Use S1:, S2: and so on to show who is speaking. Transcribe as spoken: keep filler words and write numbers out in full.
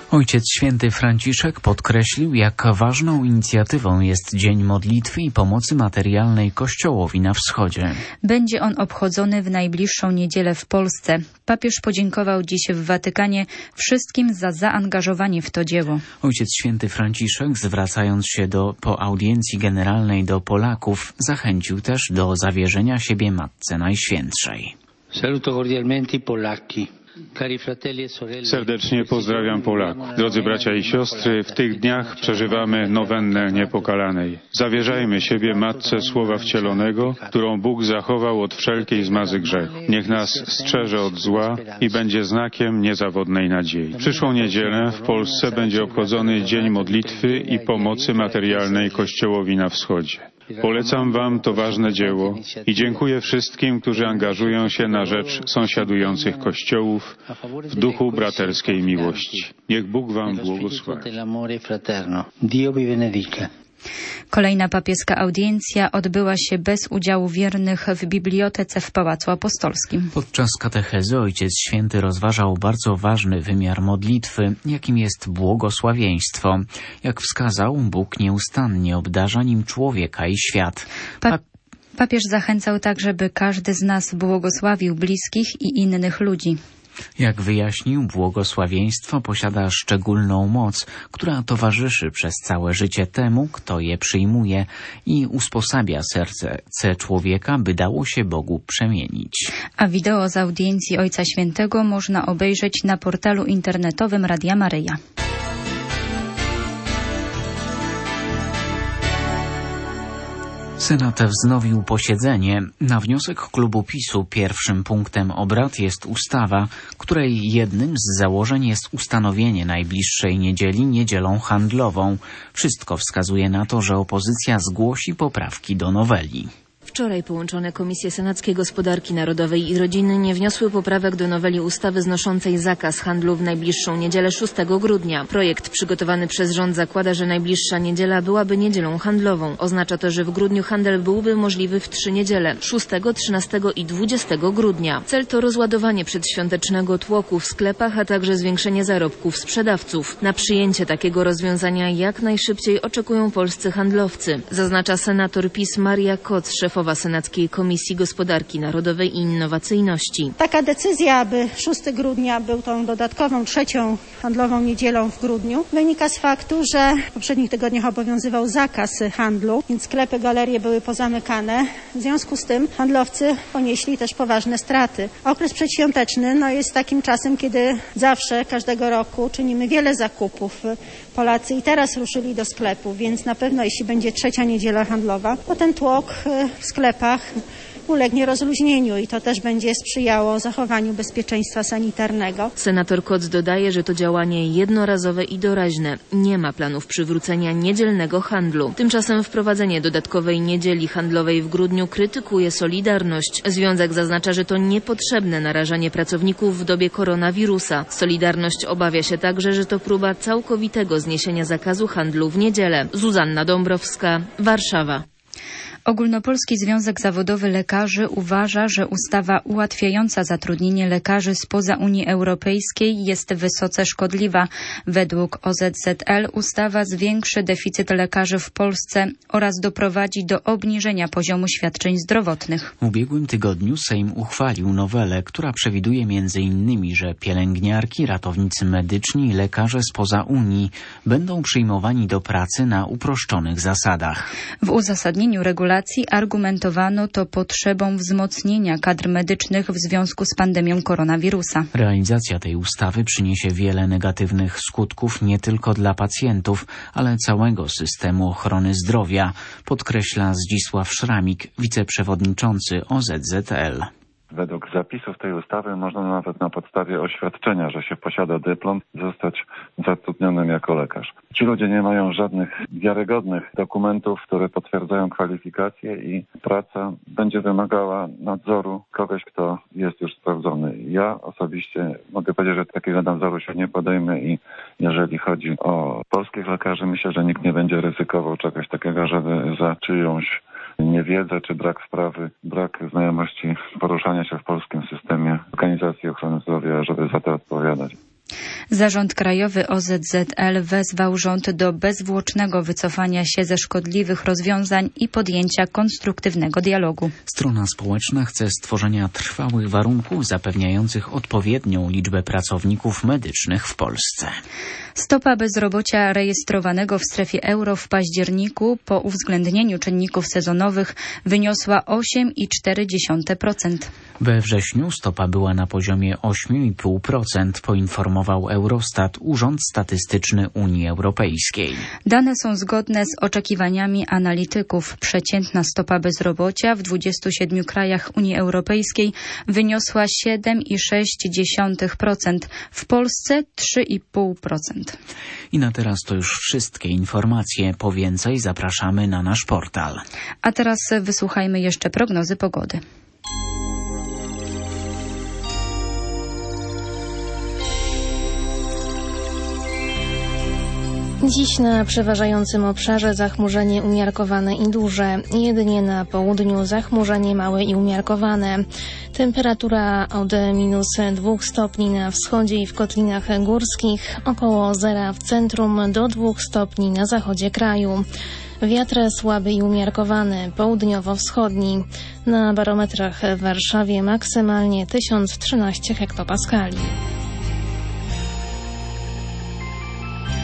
S1: Ojciec Święty Franciszek podkreślił, jak ważną inicjatywą jest Dzień Modlitwy i Pomocy Materialnej Kościołowi na Wschodzie.
S2: Będzie on obchodzony w najbliższą niedzielę w Polsce. Papież podziękował dziś w Watykanie wszystkim za zaangażowanie w to dzieło.
S1: Ojciec Święty Franciszek, zwracając się do, po audiencji generalnej do Polaków, zachęcił też do zawierzenia siebie Matce Najświętszej.
S3: Saluto cordialmente i Polacchi.
S4: Serdecznie pozdrawiam Polaków. Drodzy bracia i siostry, w tych dniach przeżywamy nowennę Niepokalanej. Zawierzajmy siebie Matce Słowa Wcielonego, którą Bóg zachował od wszelkiej zmazy grzechu. Niech nas strzeże od zła i będzie znakiem niezawodnej nadziei. W przyszłą niedzielę w Polsce będzie obchodzony Dzień Modlitwy i Pomocy Materialnej Kościołowi na Wschodzie. Polecam Wam to ważne dzieło i dziękuję wszystkim, którzy angażują się na rzecz sąsiadujących kościołów w duchu braterskiej miłości. Niech Bóg Wam błogosławi.
S2: Kolejna papieska audiencja odbyła się bez udziału wiernych w bibliotece w Pałacu Apostolskim.
S1: Podczas katechezy Ojciec Święty rozważał bardzo ważny wymiar modlitwy, jakim jest błogosławieństwo. Jak wskazał, Bóg nieustannie obdarza nim człowieka i świat.
S2: Pa- papież zachęcał także, by każdy z nas błogosławił bliskich i innych ludzi.
S1: Jak wyjaśnił, błogosławieństwo posiada szczególną moc, która towarzyszy przez całe życie temu, kto je przyjmuje i usposabia serce człowieka, by dało się Bogu przemienić.
S2: A wideo z audiencji Ojca Świętego można obejrzeć na portalu internetowym Radia Maryja.
S1: Senat wznowił posiedzenie. Na wniosek klubu PiSu pierwszym punktem obrad jest ustawa, której jednym z założeń jest ustanowienie najbliższej niedzieli niedzielą handlową. Wszystko wskazuje na to, że opozycja zgłosi poprawki do noweli.
S5: Wczoraj połączone Komisje Senackie Gospodarki Narodowej i Rodziny nie wniosły poprawek do noweli ustawy znoszącej zakaz handlu w najbliższą niedzielę szóstego grudnia. Projekt przygotowany przez rząd zakłada, że najbliższa niedziela byłaby niedzielą handlową. Oznacza to, że w grudniu handel byłby możliwy w trzy niedziele – szóstego, trzynastego i dwudziestego grudnia. Cel to rozładowanie przedświątecznego tłoku w sklepach, a także zwiększenie zarobków sprzedawców. Na przyjęcie takiego rozwiązania jak najszybciej oczekują polscy handlowcy, zaznacza senator PiS Maria Koc, szefowa Senackiej Komisji Gospodarki Narodowej i Innowacyjności.
S6: Taka decyzja, aby szóstego grudnia był tą dodatkową, trzecią handlową niedzielą w grudniu, wynika z faktu, że w poprzednich tygodniach obowiązywał zakaz handlu, więc sklepy, galerie były pozamykane. W związku z tym handlowcy ponieśli też poważne straty. Okres przedświąteczny no, jest takim czasem, kiedy zawsze, każdego roku czynimy wiele zakupów. Polacy i teraz ruszyli do sklepów, więc na pewno jeśli będzie trzecia niedziela handlowa, to ten tłok w sklepach ulegnie rozluźnieniu i to też będzie sprzyjało zachowaniu bezpieczeństwa sanitarnego.
S5: Senator Koc dodaje, że to działanie jednorazowe i doraźne. Nie ma planów przywrócenia niedzielnego handlu. Tymczasem wprowadzenie dodatkowej niedzieli handlowej w grudniu krytykuje Solidarność. Związek zaznacza, że to niepotrzebne narażanie pracowników w dobie koronawirusa. Solidarność obawia się także, że to próba całkowitego zniesienia zakazu handlu w niedzielę. Zuzanna Dąbrowska, Warszawa.
S2: Ogólnopolski Związek Zawodowy Lekarzy uważa, że ustawa ułatwiająca zatrudnienie lekarzy spoza Unii Europejskiej jest wysoce szkodliwa. Według O Z Z L ustawa zwiększy deficyt lekarzy w Polsce oraz doprowadzi do obniżenia poziomu świadczeń zdrowotnych.
S1: W ubiegłym tygodniu Sejm uchwalił nowelę, która przewiduje między innymi, że pielęgniarki, ratownicy medyczni i lekarze spoza Unii będą przyjmowani do pracy na uproszczonych zasadach.
S2: W uzasadnieniu regulacji argumentowano to potrzebą wzmocnienia kadr medycznych w związku z pandemią koronawirusa.
S1: Realizacja tej ustawy przyniesie wiele negatywnych skutków nie tylko dla pacjentów, ale całego systemu ochrony zdrowia, podkreśla Zdzisław Szramik, wiceprzewodniczący O Z Z L.
S7: Według zapisów tej ustawy można nawet na podstawie oświadczenia, że się posiada dyplom, zostać zatrudnionym jako lekarz. Ci ludzie nie mają żadnych wiarygodnych dokumentów, które potwierdzają kwalifikacje i praca będzie wymagała nadzoru kogoś, kto jest już sprawdzony. Ja osobiście mogę powiedzieć, że takiego nadzoru się nie podejmę i jeżeli chodzi o polskich lekarzy, myślę, że nikt nie będzie ryzykował czegoś takiego, żeby za czyjąś niewiedzę czy brak sprawy, brak znajomości poruszania się w polskim systemie organizacji ochrony zdrowia, żeby za to odpowiadać.
S2: Zarząd Krajowy O Z Z L wezwał rząd do bezzwłocznego wycofania się ze szkodliwych rozwiązań i podjęcia konstruktywnego dialogu.
S1: Strona społeczna chce stworzenia trwałych warunków zapewniających odpowiednią liczbę pracowników medycznych w Polsce.
S2: Stopa bezrobocia rejestrowanego w strefie euro w październiku po uwzględnieniu czynników sezonowych wyniosła osiem i cztery dziesiąte procent.
S1: We wrześniu stopa była na poziomie osiem i pół procent, poinformował Eurostat, Urząd Statystyczny Unii Europejskiej.
S2: Dane są zgodne z oczekiwaniami analityków. Przeciętna stopa bezrobocia w dwudziestu siedmiu krajach Unii Europejskiej wyniosła siedem i sześć dziesiątych procent, w Polsce trzy i pół procent.
S1: I na teraz to już wszystkie informacje. Po więcej zapraszamy na nasz portal.
S2: A teraz wysłuchajmy jeszcze prognozy pogody.
S5: Dziś na przeważającym obszarze zachmurzenie umiarkowane i duże. Jedynie na południu zachmurzenie małe i umiarkowane. Temperatura od minus dwóch stopni na wschodzie i w kotlinach górskich, około zera w centrum do dwóch stopni na zachodzie kraju. Wiatr słaby i umiarkowany, południowo-wschodni. Na barometrach w Warszawie maksymalnie tysiąc trzynaście hektopaskali.